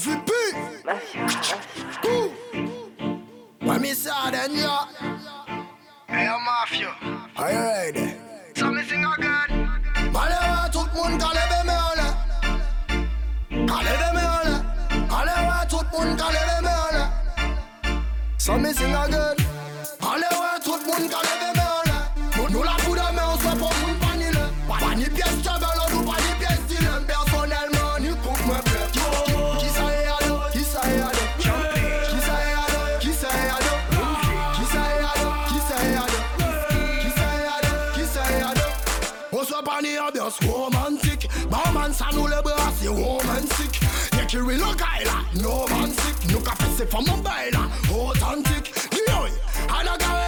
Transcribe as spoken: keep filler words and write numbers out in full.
Sophie P. When me saw them, yeah. Hey, I'm Mafia. Are you ready? So me sing again. Allez, tout le monde, calez les mains. Calez les mains. Allez, tout le monde, calez les mains. So me sing again. Allez, tout le monde, calez les mains. Nous la foudre, mais on soit pas pour panile. Pas ni pièce travel, nous pas ni pièce style. Personnellement, ni coupe me plaît. Qui ça y a, qui ça y a, qui ça y a, qui ça y a, qui ça y a, qui ça y a, qui ça y a, qui ça y a. On soit pas ni ambiance romantique. Barman ça nous le bras c'est romantique. Y'a qui real là, no man sick. Nous qu'a fait c'est for mon bail là, authentique. Yo, I don't